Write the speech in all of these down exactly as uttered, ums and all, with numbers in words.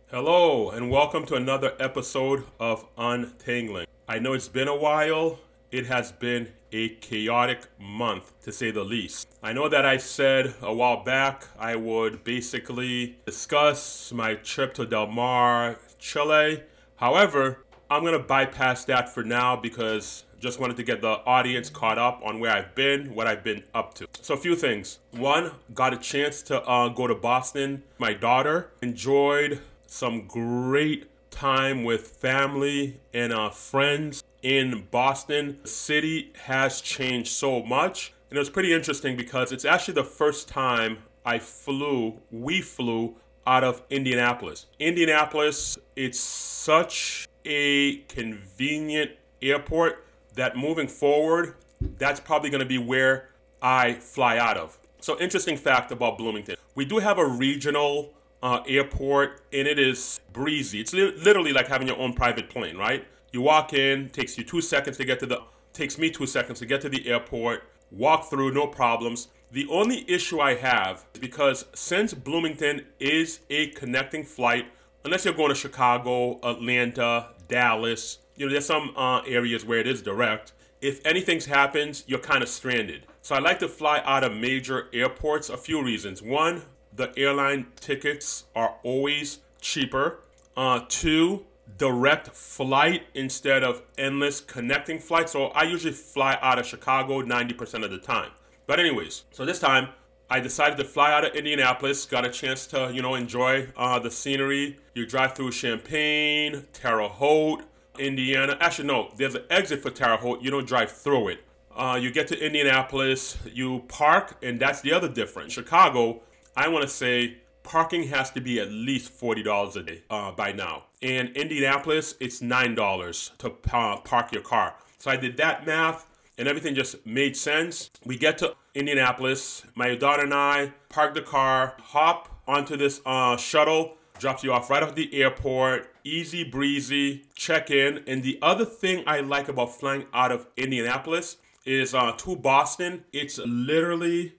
Hello, and welcome to another episode of Untangling. I know it's been a while. It has been a chaotic month, to say the least. I know that I said a while back I would basically discuss my trip to Del Mar, Chile. However, I'm going to bypass that for now because I just wanted to get the audience caught up on where I've been, what I've been up to. So, a few things. One, got a chance to uh, go to Boston. My daughter enjoyed some great time with family and uh, friends in Boston. The city has changed so much, and it was pretty interesting because it's actually the first time I flew, we flew out of Indianapolis. Indianapolis, it's such a convenient airport that moving forward, that's probably going to be where I fly out of. So, interesting fact about Bloomington. We do have a regional uh, airport, and it is breezy. It's li- literally like having your own private plane, right? You walk in, takes you two seconds to get to the, takes me two seconds to get to the airport, walk through, no problems. The only issue I have is because since Bloomington is a connecting flight, unless you're going to Chicago, Atlanta, Dallas, you know, there's some uh, areas where it is direct. If anything happens, you're kind of stranded. So I like to fly out of major airports. A few reasons. One, the airline tickets are always cheaper. Uh, two, direct flight instead of endless connecting flights. So I usually fly out of Chicago ninety percent of the time. But anyways, so this time I decided to fly out of Indianapolis. Got a chance to, you know, enjoy uh, the scenery. You drive through Champaign, Terre Haute, Indiana. Actually, no, there's an exit for Terre Haute. You don't drive through it. Uh, you get to Indianapolis, you park, and that's the other difference. Chicago, I want to say parking has to be at least forty dollars a day uh, by now. And Indianapolis, it's nine dollars to uh, park your car. So I did that math, and everything just made sense. We get to Indianapolis. My daughter and I park the car, hop onto this uh, shuttle, drops you off right off the airport. Easy breezy, check in. And the other thing I like about flying out of Indianapolis is uh, to Boston. It's literally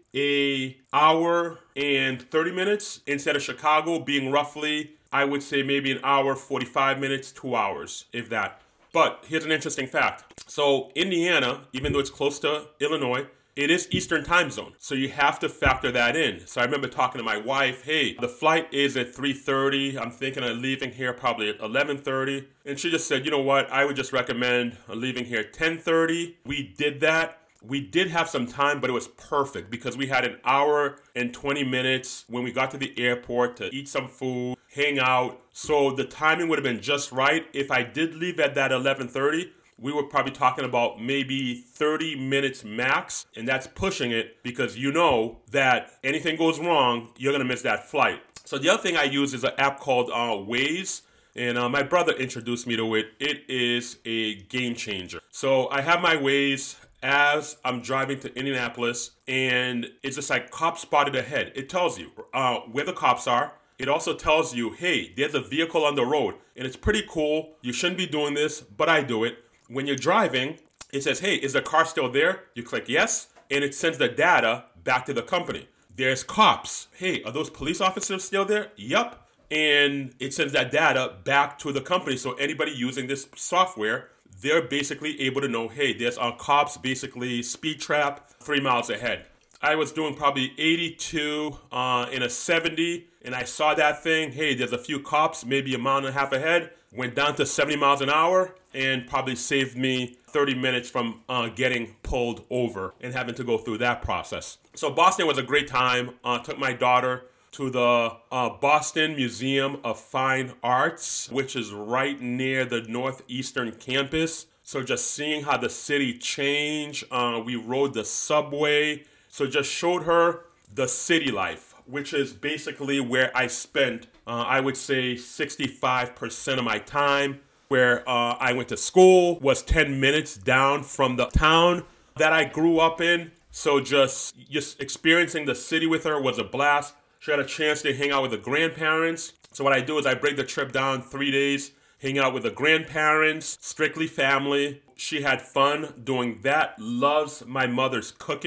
a hour and thirty minutes instead of Chicago being roughly, I would say maybe an hour, forty-five minutes, two hours, if that. But here's an interesting fact. So Indiana, even though it's close to Illinois, it is Eastern time zone. So you have to factor that in. So I remember talking to my wife, hey, the flight is at three thirty. I'm thinking of leaving here probably at eleven thirty. And she just said, you know what? I would just recommend leaving here at ten thirty. We did that. We did have some time, but it was perfect because we had an hour and twenty minutes when we got to the airport to eat some food, hang out. So the timing would have been just right. If I did leave at that eleven thirty, we were probably talking about maybe thirty minutes max, and that's pushing it because you know that anything goes wrong, you're going to miss that flight. So the other thing I use is an app called uh, Waze, and uh, my brother introduced me to it. It is a game changer. So I have my Waze as I'm driving to Indianapolis, and it's just like cops spotted ahead. It tells you uh, where the cops are. It also tells you, hey, there's a vehicle on the road, and it's pretty cool. You shouldn't be doing this, but I do it. When you're driving, it says, hey, is the car still there? You click yes, and it sends the data back to the company. There's cops. Hey, are those police officers still there? Yup. And it sends that data back to the company. So anybody using this software, they're basically able to know, hey, there's uh, cops basically speed trap three miles ahead. I was doing probably eighty-two uh, in a seventy, and I saw that thing. Hey, there's a few cops, maybe a mile and a half ahead. Went down to seventy miles an hour and probably saved me thirty minutes from uh, getting pulled over and having to go through that process. So Boston was a great time. Uh, took my daughter to the uh, Boston Museum of Fine Arts, which is right near the Northeastern campus. So just seeing how the city changed. Uh, we rode the subway. So just showed her the city life, which is basically where I spent, uh, I would say, sixty-five percent of my time. Where uh, I went to school was ten minutes down from the town that I grew up in. So just, just experiencing the city with her was a blast. She had a chance to hang out with the grandparents. So what I do is I break the trip down three days, hang out with the grandparents, strictly family. She had fun doing that, loves my mother's cooking.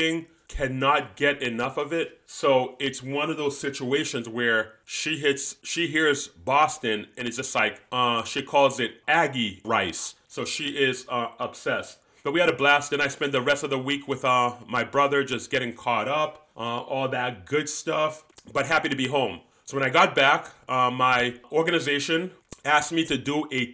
cannot get enough of it. So it's one of those situations where she hits, she hears Boston and it's just like, uh, she calls it Aggie rice. So she is uh, obsessed. But we had a blast. Then I spent the rest of the week with uh, my brother, just getting caught up, uh, all that good stuff. But happy to be home. So when I got back, uh, my organization asked me to do a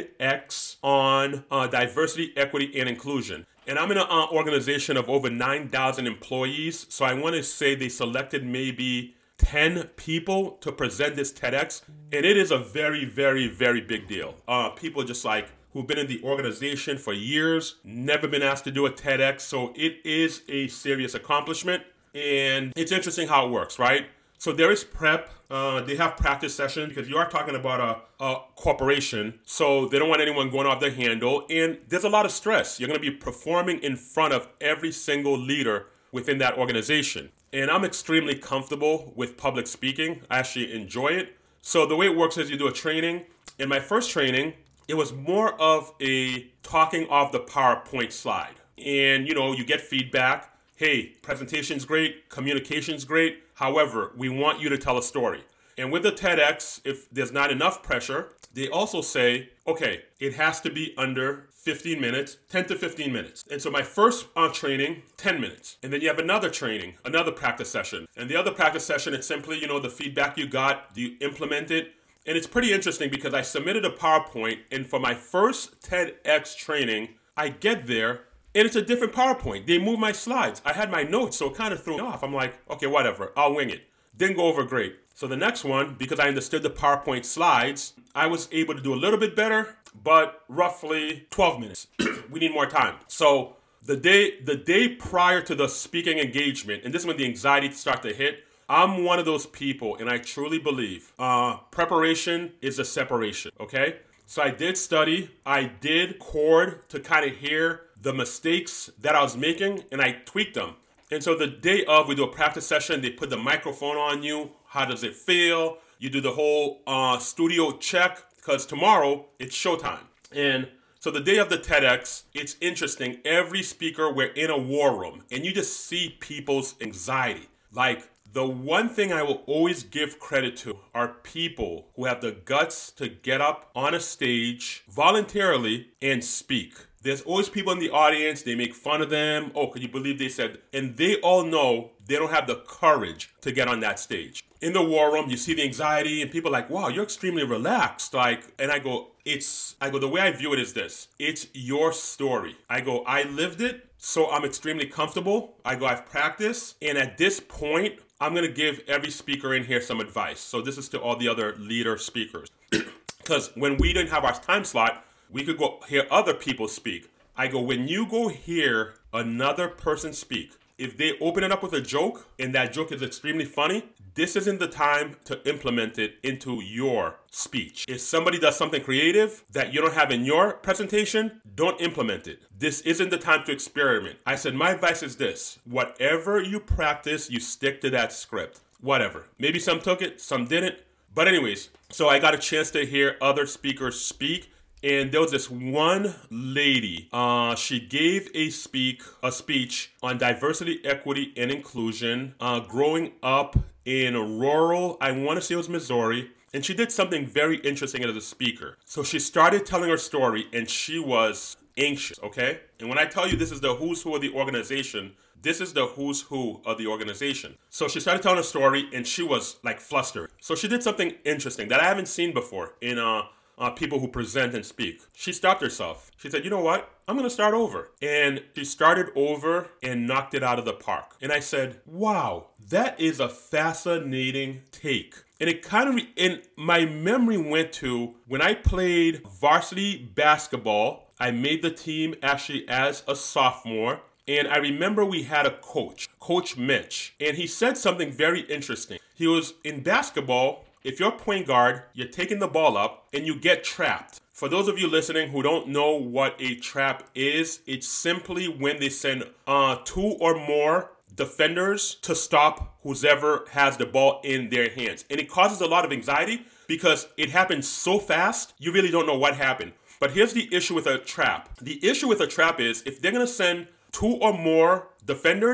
TEDx on uh, diversity, equity, and inclusion. And I'm in an uh, organization of over nine thousand employees. So I want to say they selected maybe ten people to present this TEDx. And it is a very, very, very big deal. Uh, people just like who've been in the organization for years, never been asked to do a TEDx. So it is a serious accomplishment. And it's interesting how it works, right? So there is prep. Uh, they have practice sessions because you are talking about a, a corporation. So they don't want anyone going off their handle. And there's a lot of stress. You're going to be performing in front of every single leader within that organization. And I'm extremely comfortable with public speaking. I actually enjoy it. So the way it works is you do a training. In my first training, it was more of a talking off the PowerPoint slide. And, you know, you get feedback. Hey, presentation's great, communication's great. However, we want you to tell a story. And with the TEDx, if there's not enough pressure, they also say, okay, it has to be under fifteen minutes, ten to fifteen minutes. And so my first uh, training, ten minutes. And then you have another training, another practice session. And the other practice session, it's simply, you know, the feedback you got, do you implement it? And it's pretty interesting because I submitted a PowerPoint, and for my first TEDx training, I get there, and it's a different PowerPoint. They moved my slides. I had my notes, so it kind of threw me off. I'm like, okay, whatever, I'll wing it. Didn't go over great. So the next one, because I understood the PowerPoint slides, I was able to do a little bit better, but roughly twelve minutes. We need more time. So the day, the day prior to the speaking engagement, and this is when the anxiety starts to hit, I'm one of those people, and I truly believe uh, preparation is a separation, okay? So I did study. I did record to kind of hear the mistakes that I was making, and I tweaked them. And so the day of, we do a practice session. They put the microphone on you. How does it feel? You do the whole uh, studio check, because tomorrow it's showtime. And so the day of the TEDx, it's interesting. Every speaker, we're in a war room, and you just see people's anxiety. Like, the one thing I will always give credit to are people who have the guts to get up on a stage voluntarily and speak. There's always people in the audience, they make fun of them. Oh, can you believe they said, and they all know they don't have the courage to get on that stage. In the war room, you see the anxiety and people are like, wow, you're extremely relaxed. Like, and I go, it's, I go, the way I view it is this. It's your story. I go, I lived it, so I'm extremely comfortable. I go, I've practiced. And at this point, I'm going to give every speaker in here some advice. So this is to all the other leader speakers. Because when we didn't have our time slot, we could go hear other people speak. I go, when you go hear another person speak, if they open it up with a joke and that joke is extremely funny, this isn't the time to implement it into your speech. If somebody does something creative that you don't have in your presentation, don't implement it. This isn't the time to experiment. I said, my advice is this. Whatever you practice, you stick to that script. Whatever. Maybe some took it, some didn't. But anyways, so I got a chance to hear other speakers speak. And there was this one lady, uh, she gave a speak, a speech on diversity, equity, and inclusion, uh, growing up in rural, I want to say it was Missouri, and she did something very interesting as a speaker. So she started telling her story, and she was anxious, okay? And when I tell you this is the who's who of the organization, this is the who's who of the organization. So she started telling her story, and she was like flustered. So she did something interesting that I haven't seen before in uh, uh, people who present and speak. She stopped herself. She said, you know what? I'm going to start over. And she started over and knocked it out of the park. And I said, wow, that is a fascinating take. And it kind of, re- and my memory went to when I played varsity basketball. I made the team actually as a sophomore. And I remember we had a coach, Coach Mitch. And he said something very interesting. He was in basketball. If you're a point guard, you're taking the ball up and you get trapped. For those of you listening who don't know what a trap is, it's simply when they send uh, two or more defenders to stop whoever has the ball in their hands. And it causes a lot of anxiety because it happens so fast, you really don't know what happened. But here's the issue with a trap. The issue with a trap is if they're going to send two or more defenders,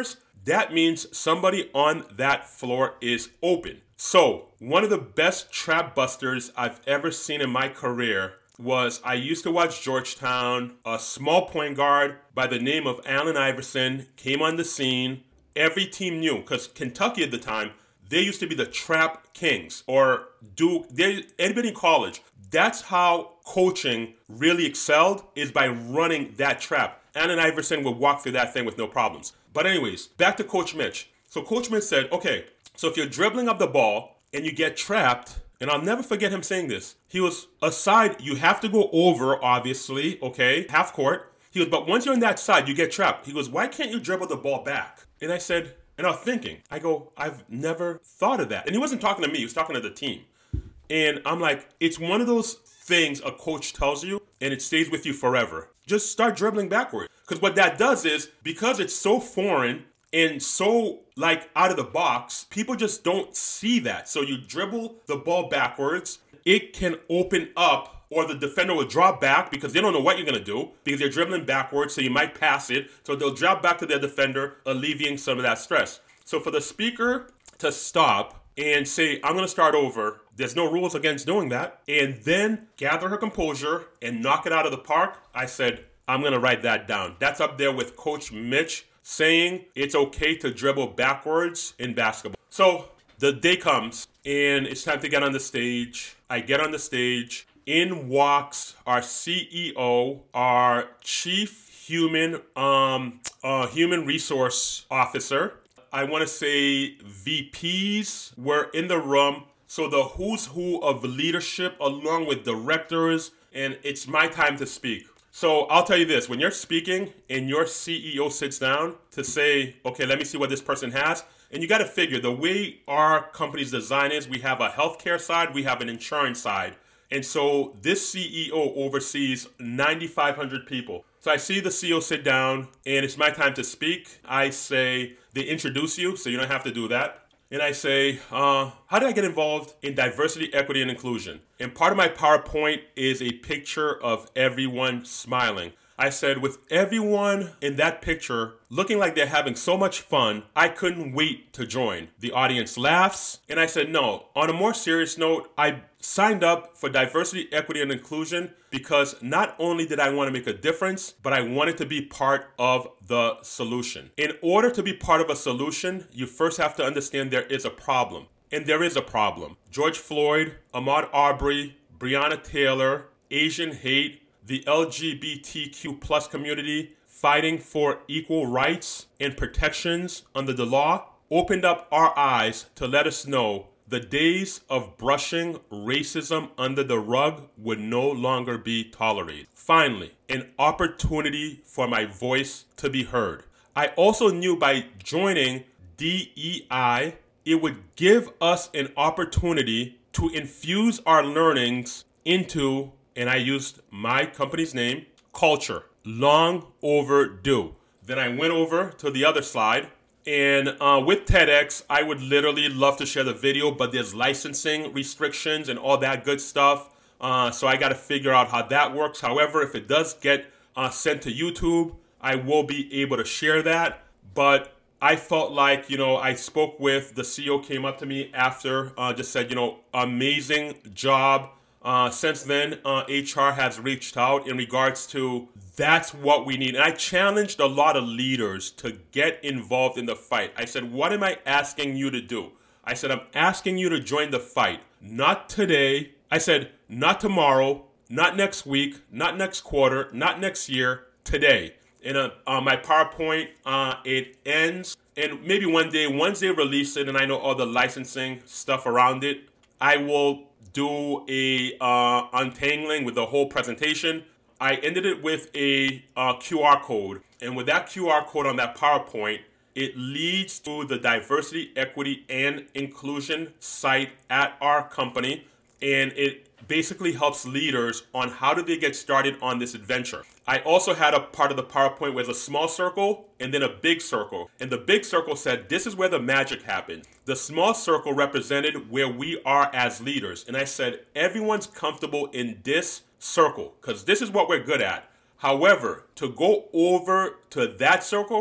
that means somebody on that floor is open. So, one of the best trap busters I've ever seen in my career was I used to watch Georgetown. A small point guard by the name of Allen Iverson came on the scene. Every team knew, because Kentucky at the time, they used to be the trap kings, or Duke, they, anybody in college. That's how coaching really excelled, is by running that trap. Allen Iverson would walk through that thing with no problems. But anyways, back to Coach Mitch. So Coach Mitch said, okay, so if you're dribbling up the ball and you get trapped, and I'll never forget him saying this. He was, aside, you have to go over, obviously, okay, half court. He goes, but once you're on that side, you get trapped. He goes, why can't you dribble the ball back? And I said, and I was thinking, I go, I've never thought of that. And he wasn't talking to me, he was talking to the team. And I'm like, it's one of those things a coach tells you, and it stays with you forever. Just start dribbling backward. Because what that does is, because it's so foreign and so like out of the box, people just don't see that. So you dribble the ball backwards, it can open up, or the defender will drop back because they don't know what you're going to do because they're dribbling backwards, so you might pass it. So they'll drop back to their defender, alleviating some of that stress. So for the speaker to stop and say, I'm going to start over, there's no rules against doing that, and then gather her composure and knock it out of the park, I said, I'm going to write that down. That's up there with Coach Mitch saying it's okay to dribble backwards in basketball. So the day comes, and it's time to get on the stage. I get on the stage. In walks our C E O, our chief human um uh, human resource officer. I want to say V Ps were in the room. So the who's who of leadership, along with directors, and it's my time to speak. So I'll tell you this, when you're speaking and your C E O sits down to say, okay, let me see what this person has, and you got to figure the way our company's design is, we have a healthcare side, we have an insurance side. And so this C E O oversees nine thousand five hundred people. So I see the C E O sit down, and it's my time to speak. I say, they introduce you, so you don't have to do that. And I say, uh, how did I get involved in diversity, equity, and inclusion? And part of my PowerPoint is a picture of everyone smiling. I said, with everyone in that picture looking like they're having so much fun, I couldn't wait to join. The audience laughs. And I said, no, on a more serious note, I signed up for diversity, equity, and inclusion because not only did I want to make a difference, but I wanted to be part of the solution. In order to be part of a solution, you first have to understand there is a problem. And there is a problem. George Floyd, Ahmaud Arbery, Breonna Taylor, Asian hate, the L G B T Q plus community fighting for equal rights and protections under the law opened up our eyes to let us know the days of brushing racism under the rug would no longer be tolerated. Finally, an opportunity for my voice to be heard. I also knew by joining D E I, it would give us an opportunity to infuse our learnings into, and I used my company's name, culture. Long overdue. Then I went over to the other slide. And uh, with TEDx, I would literally love to share the video, but there's licensing restrictions and all that good stuff. Uh, so I got to figure out how that works. However, if it does get uh, sent to YouTube, I will be able to share that. But I felt like, you know, I spoke with the C E O, came up to me after, uh, just said, you know, amazing job. Uh, since then, uh, H R has reached out in regards to that's what we need. And I challenged a lot of leaders to get involved in the fight. I said, what am I asking you to do? I said, I'm asking you to join the fight. Not today. I said, not tomorrow, not next week, not next quarter, not next year, today. And uh, uh, my PowerPoint, uh, it ends. And maybe one day, once they release it and I know all the licensing stuff around it, I will do a uh, untangling with the whole presentation. I ended it with a uh, Q R code. And with that Q R code on that PowerPoint, it leads to the diversity, equity, and inclusion site at our company. And it basically helps leaders on how do they get started on this adventure. I also had a part of the PowerPoint with a small circle and then a big circle. And the big circle said, this is where the magic happened. The small circle represented where we are as leaders. And I said, everyone's comfortable in this circle because this is what we're good at. However, to go over to that circle,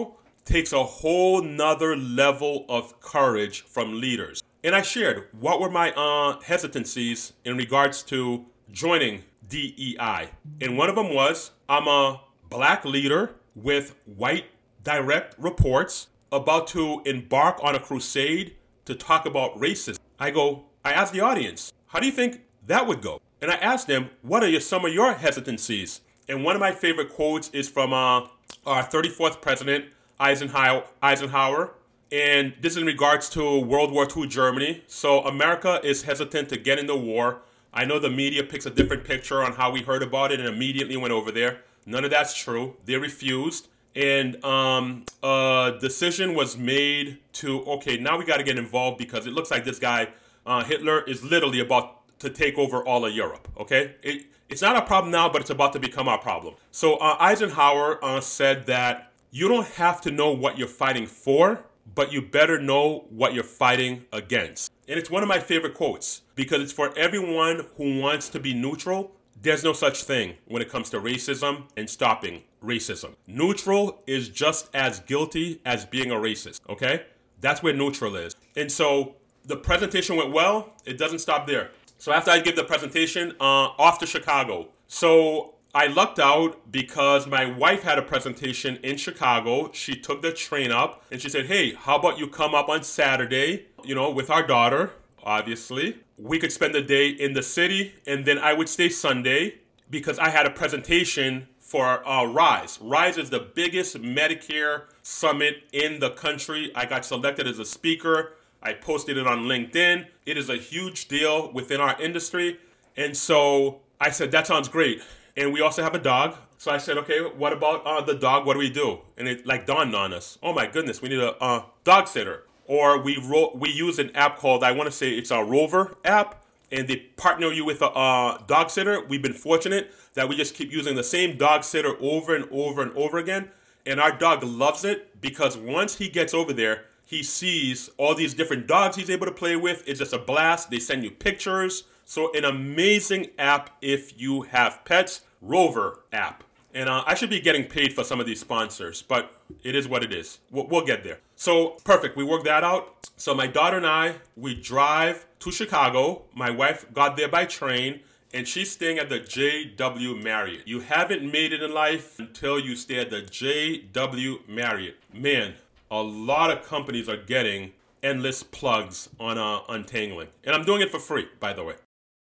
takes a whole nother level of courage from leaders. And I shared what were my uh, hesitancies in regards to joining D E I. And one of them was I'm a black leader with white direct reports about to embark on a crusade to talk about racism. I go, I asked the audience, how do you think that would go? And I asked them, what are your, some of your hesitancies? And one of my favorite quotes is from uh, our thirty-fourth president, Eisenhower, Eisenhower. And this is in regards to World War Two Germany. So America is hesitant to get in the war. I know the media picks a different picture on how we heard about it and immediately went over there. None of that's true. They refused. And um, a decision was made to, okay, now we got to get involved because it looks like this guy, uh, Hitler, is literally about to take over all of Europe, okay? It, it's not a problem now, but it's about to become our problem. So uh, Eisenhower uh, said that you don't have to know what you're fighting for, but you better know what you're fighting against. And it's one of my favorite quotes because it's for everyone who wants to be neutral. There's no such thing when it comes to racism and stopping racism. Neutral is just as guilty as being a racist, okay? That's where neutral is. And so the presentation went well. It doesn't stop there. So after I give the presentation, uh, off to Chicago. So I lucked out because my wife had a presentation in Chicago. She took the train up and she said, hey, how about you come up on Saturday, you know, with our daughter, obviously. We could spend the day in the city and then I would stay Sunday because I had a presentation for uh, RISE. RISE is the biggest Medicare summit in the country. I got selected as a speaker. I posted it on LinkedIn. It is a huge deal within our industry. And so I said, that sounds great. And we also have a dog. So I said, okay, what about uh, the dog? What do we do? And it like dawned on us. Oh my goodness, we need a uh, dog sitter. Or we ro- we use an app called, I want to say it's a Rover app. And they partner you with a uh, dog sitter. We've been fortunate that we just keep using the same dog sitter over and over and over again. And our dog loves it because once he gets over there, he sees all these different dogs he's able to play with. It's just a blast. They send you pictures. So an amazing app if you have pets. Rover app. And uh, I should be getting paid for some of these sponsors, but it is what it is. We'll, we'll get there. So perfect. We worked that out. So my daughter and I, we drive to Chicago. My wife got there by train, and she's staying at the J W Marriott. You haven't made it in life until you stay at the J W Marriott. Man, a lot of companies are getting endless plugs on uh, Untangling. And I'm doing it for free, by the way.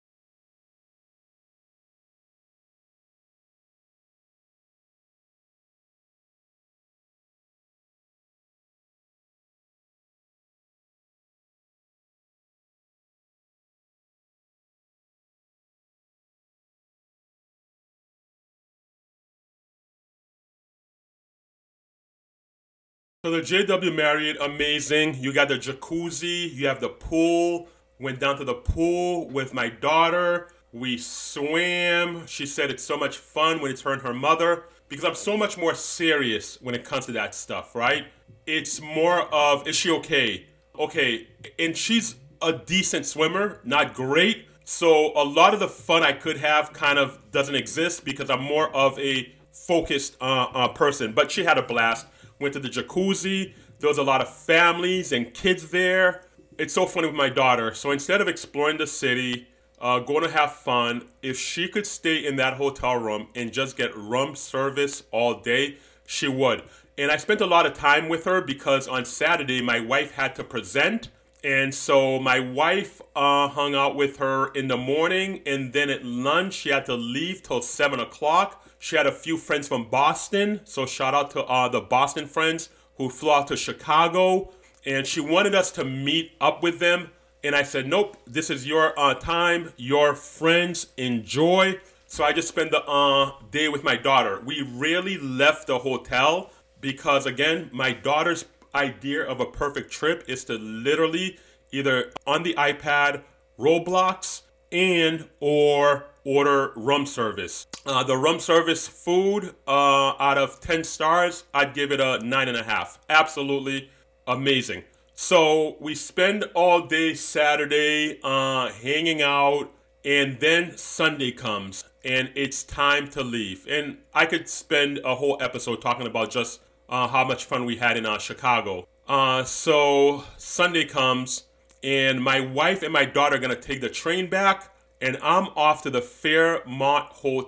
So the J W Marriott, amazing. You got the jacuzzi, you have the pool. Went down to the pool with my daughter. We swam. She said it's so much fun when it's her and her mother because I'm so much more serious when it comes to that stuff, right? It's more of, is she okay? Okay, and she's a decent swimmer, not great. So a lot of the fun I could have kind of doesn't exist because I'm more of a focused uh, uh, person. But she had a blast. Went to the jacuzzi. There was a lot of families and kids there. It's so funny with my daughter. So instead of exploring the city, uh, going to have fun, if she could stay in that hotel room and just get room service all day, she would. And I spent a lot of time with her because on Saturday, my wife had to present. And so my wife uh, hung out with her in the morning. And then at lunch, she had to leave till seven o'clock. She had a few friends from Boston. So shout out to uh, the Boston friends who flew out to Chicago. And she wanted us to meet up with them. And I said, nope, this is your uh, time, your friends, enjoy. So I just spent the uh, day with my daughter. We rarely left the hotel because, again, my daughter's idea of a perfect trip is to literally either on the iPad, Roblox, and or order room service. Uh, the room service food, uh, out of ten stars, I'd give it a nine and a half. Absolutely amazing. So we spend all day Saturday uh, hanging out, and then Sunday comes, and it's time to leave. And I could spend a whole episode talking about just uh, how much fun we had in uh, Chicago. Uh, so Sunday comes, and my wife and my daughter are going to take the train back, and I'm off to the Fairmont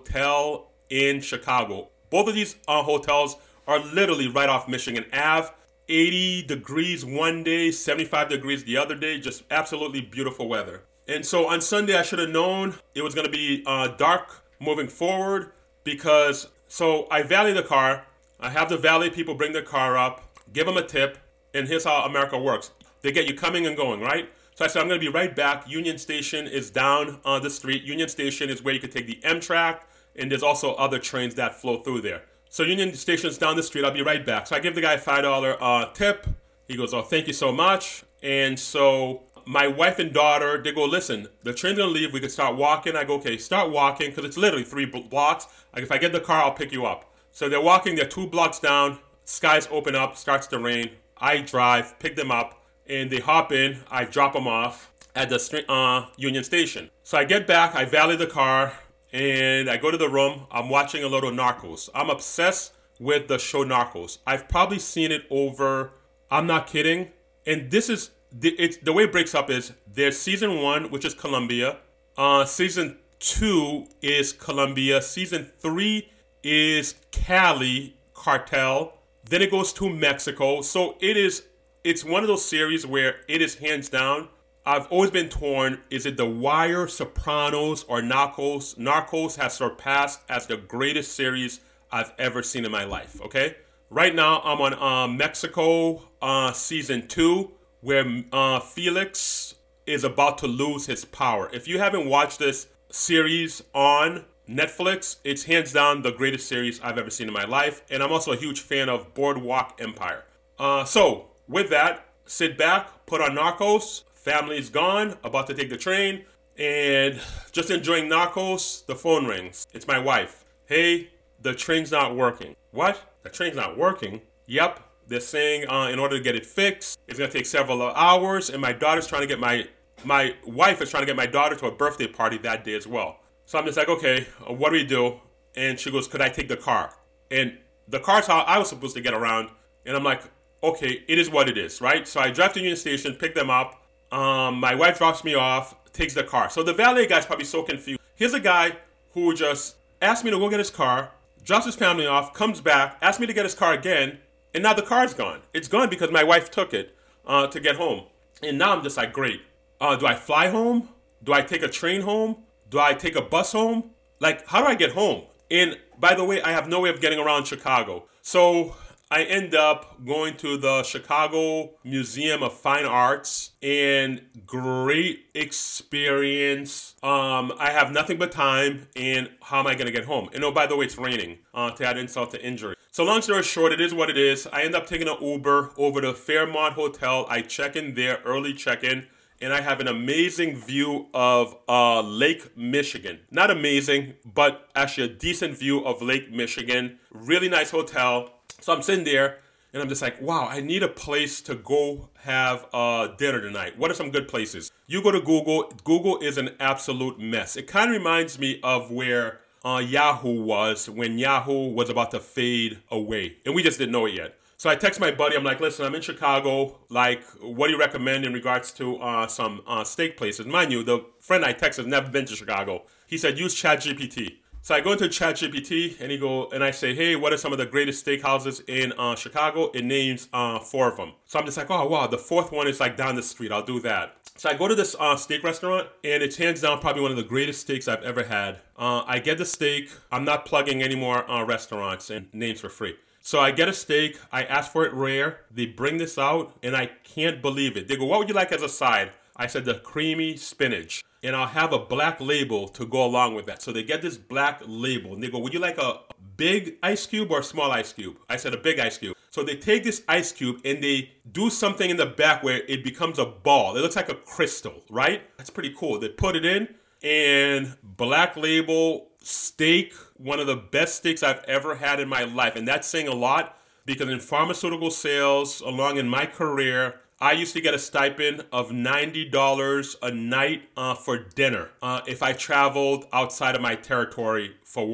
Hotel in Chicago. Both of these uh, hotels are literally right off Michigan Avenue. eighty degrees one day, seventy-five degrees the other day, just absolutely beautiful weather. And so on Sunday, I should have known it was going to be uh, dark moving forward because, so I valet the car. I have the valet people bring their car up, give them a tip, and here's how America works. They get you coming and going, right? So I said, I'm going to be right back. Union Station is down on the street. Union Station is where you could take the Amtrak, and there's also other trains that flow through there. So Union Station's down the street. I'll be right back. So I give the guy a five dollars uh, tip. He goes, oh, thank you so much. And so my wife and daughter, they go, listen, the train's going to leave. We could start walking. I go, okay, start walking because it's literally three blocks. Like if I get the car, I'll pick you up. So they're walking. They're two blocks down. Skies open up. Starts to rain. I drive, pick them up, and they hop in. I drop them off at the uh, Union Station. So I get back. I valet the car. And I go to the room. I'm watching a little Narcos. I'm obsessed with the show Narcos. I've probably seen it over, I'm not kidding. And this is, the, it's, the way it breaks up is there's season one, which is Colombia. Uh, season two is Colombia. Season three is Cali Cartel. Then it goes to Mexico. So it is, it's one of those series where it is hands down. I've always been torn. Is it The Wire, Sopranos, or Narcos? Narcos has surpassed as the greatest series I've ever seen in my life, okay? Right now, I'm on uh, Mexico uh, season two, where uh, Felix is about to lose his power. If you haven't watched this series on Netflix, it's hands down the greatest series I've ever seen in my life. And I'm also a huge fan of Boardwalk Empire. Uh, so, with that, sit back, put on Narcos. Family's gone, about to take the train, and just enjoying Narcos, the phone rings. It's my wife. Hey, the train's not working. What? The train's not working? Yep. They're saying uh, in order to get it fixed, it's going to take several hours, and my daughter's trying to get my, my wife is trying to get my daughter to a birthday party that day as well. So I'm just like, okay, uh, what do we do? And she goes, could I take the car? And the car's how I was supposed to get around, and I'm like, okay, it is what it is, right? So I drive to Union Station, pick them up. Um, my wife drops me off, takes the car. So the valet guy's probably so confused. Here's a guy who just asked me to go get his car, drops his family off, comes back, asks me to get his car again, and now the car's gone. It's gone because my wife took it uh, to get home. And now I'm just like, great. Uh, do I fly home? Do I take a train home? Do I take a bus home? Like, how do I get home? And by the way, I have no way of getting around Chicago. So I end up going to the Chicago Museum of Fine Arts, and great experience. Um, I have nothing but time, and how am I going to get home? And oh, by the way, it's raining, uh, to add insult to injury. So long story short, it is what it is. I end up taking an Uber over to Fairmont Hotel. I check in there, early check-in, and I have an amazing view of uh, Lake Michigan. Not amazing, but actually a decent view of Lake Michigan. Really nice hotel. So I'm sitting there, and I'm just like, wow, I need a place to go have uh, dinner tonight. What are some good places? You go to Google. Google is an absolute mess. It kind of reminds me of where uh, Yahoo was when Yahoo was about to fade away, and we just didn't know it yet. So I text my buddy. I'm like, listen, I'm in Chicago. Like, what do you recommend in regards to uh, some uh, steak places? Mind you, the friend I text has never been to Chicago. He said, use ChatGPT. So I go into ChatGPT and he go and I say, hey, what are some of the greatest steakhouses in uh, Chicago? It names uh, four of them. So I'm just like, oh wow, the fourth one is like down the street. I'll do that. So I go to this uh, steak restaurant, and it's hands down probably one of the greatest steaks I've ever had. Uh, I get the steak. I'm not plugging any more uh, restaurants and names for free. So I get a steak. I ask for it rare. They bring this out, and I can't believe it. They go, what would you like as a side? I said the creamy spinach. And I'll have a black label to go along with that. So they get this black label, and they go, would you like a big ice cube or a small ice cube? I said a big ice cube. So they take this ice cube and they do something in the back where it becomes a ball. It looks like a crystal, right? That's pretty cool. They put it in, and black label steak, one of the best steaks I've ever had in my life. And that's saying a lot, because in pharmaceutical sales, along in my career, I used to get a stipend of ninety dollars a night uh, for dinner uh, if I traveled outside of my territory for work.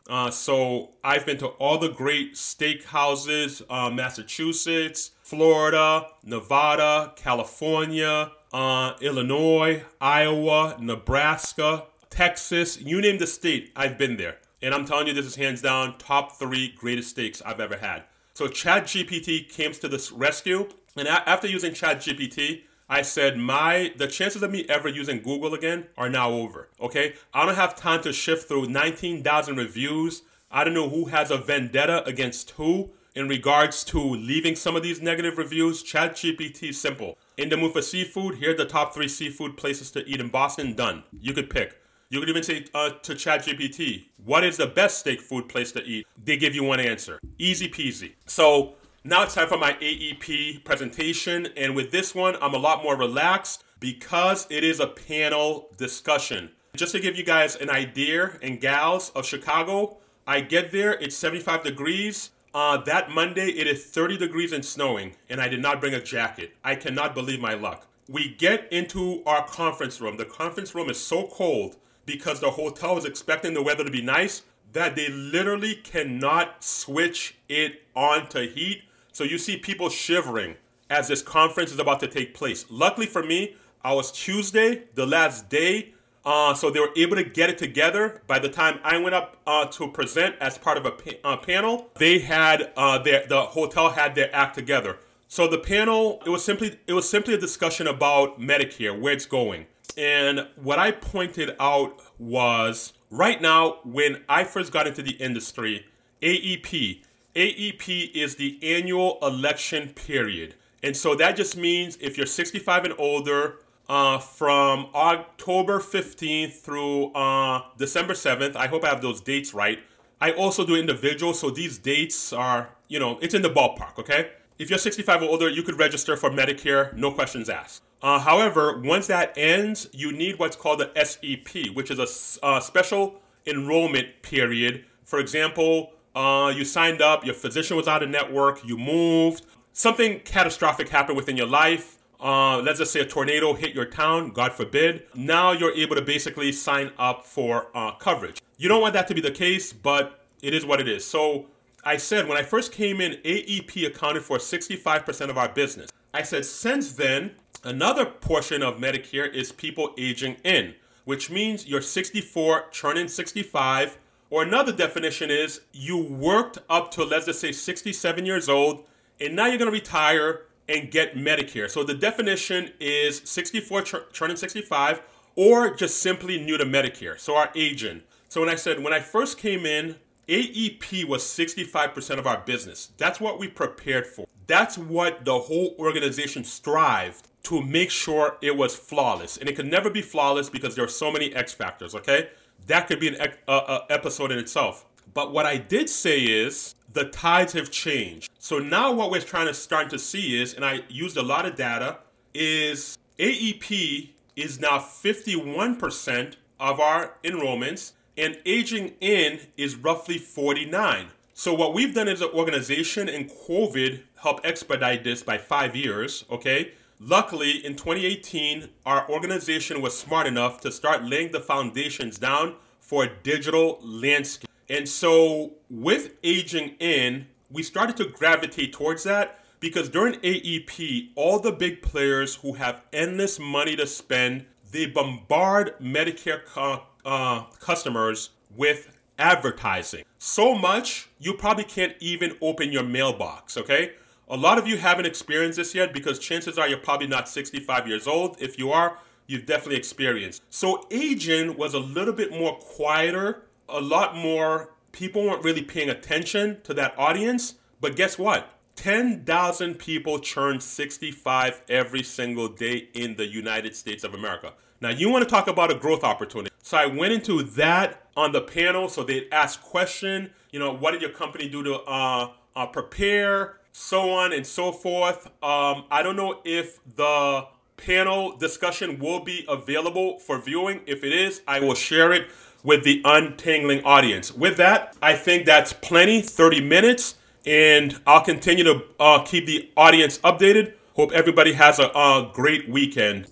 Uh, so I've been to all the great steak houses, uh, Massachusetts, Florida, Nevada, California, uh, Illinois, Iowa, Nebraska, Texas, you name the state, I've been there. And I'm telling you, this is hands down top three greatest steaks I've ever had. So ChatGPT came to the rescue, and a- after using ChatGPT, I said my the chances of me ever using Google again are now over. Okay, I don't have time to shift through nineteen thousand reviews. I don't know who has a vendetta against who in regards to leaving some of these negative reviews. ChatGPT is simple. In the mood for seafood, here are the top three seafood places to eat in Boston. Done. You could pick. You could even say uh, to ChatGPT, what is the best steak food place to eat? They give you one answer. Easy peasy. So now it's time for my A E P presentation. And with this one, I'm a lot more relaxed because it is a panel discussion. Just to give you guys an idea, and gals of Chicago, I get there, it's seventy-five degrees. Uh, that Monday, it is thirty degrees and snowing, and I did not bring a jacket. I cannot believe my luck. We get into our conference room. The conference room is so cold because the hotel is expecting the weather to be nice that they literally cannot switch it on to heat. So you see people shivering as this conference is about to take place. Luckily for me, I was Tuesday, the last day, uh, so they were able to get it together. By the time I went up uh, to present as part of a pa- uh, panel, they had uh, their, the hotel had their act together. So the panel, it was simply it was simply a discussion about Medicare, where it's going. And what I pointed out was, right now, when I first got into the industry, A E P, A E P is the annual election period. And so that just means if you're sixty-five and older, uh, from October fifteenth through uh, December seventh, I hope I have those dates right. I also do individual, so these dates are, you know, it's in the ballpark, okay? If you're sixty-five or older, you could register for Medicare, no questions asked. Uh, however, once that ends, you need what's called the S E P, which is a uh, special enrollment period. For example, uh, you signed up, your physician was out of network, you moved, something catastrophic happened within your life. Uh, let's just say a tornado hit your town, God forbid. Now you're able to basically sign up for uh, coverage. You don't want that to be the case, but it is what it is. So I said when I first came in, A E P accounted for sixty-five percent of our business. I said since then, another portion of Medicare is people aging in, which means you're sixty-four, turning sixty-five, or another definition is you worked up to, let's just say, sixty-seven years old, and now you're going to retire and get Medicare. So the definition is sixty-four, turning sixty-five, or just simply new to Medicare, so our aging. So when I said, when I first came in, A E P was sixty-five percent of our business. That's what we prepared for. That's what the whole organization strived to make sure it was flawless. And it could never be flawless because there are so many X factors, okay? That could be an ec- uh, uh, episode in itself. But what I did say is the tides have changed. So now what we're trying to start to see is, and I used a lot of data, is A E P is now fifty-one percent of our enrollments, and aging in is roughly forty-nine. So what we've done as an organization, and COVID helped expedite this by five years, okay? Luckily, in twenty eighteen, our organization was smart enough to start laying the foundations down for a digital landscape. And so with aging in, we started to gravitate towards that because during A E P, all the big players who have endless money to spend, they bombard Medicare co- uh, customers with advertising. So much, you probably can't even open your mailbox, okay? A lot of you haven't experienced this yet because chances are you're probably not sixty-five years old. If you are, you've definitely experienced. So aging was a little bit more quieter, a lot more, people weren't really paying attention to that audience. But guess what? ten thousand people turn sixty-five every single day in the United States of America. Now, you want to talk about a growth opportunity. So I went into that on the panel. So they'd ask question, you know, what did your company do to uh, uh, prepare, so on and so forth. Um, I don't know if the panel discussion will be available for viewing. If it is, I will share it with the Untangling audience. With that, I think that's plenty, thirty minutes. And I'll continue to uh, keep the audience updated. Hope everybody has a uh, great weekend.